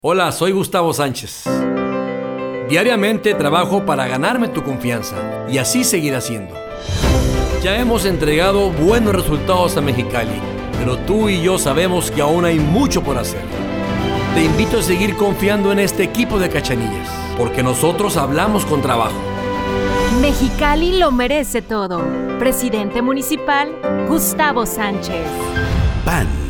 Hola, soy Gustavo Sánchez. Diariamente trabajo para ganarme tu confianza y así seguir haciendo. Ya hemos entregado buenos resultados a Mexicali, pero tú y yo sabemos que aún hay mucho por hacer. Te invito a seguir confiando en este equipo de Cachanillas, porque nosotros hablamos con trabajo. Mexicali lo merece todo. Presidente municipal, Gustavo Sánchez. PAN.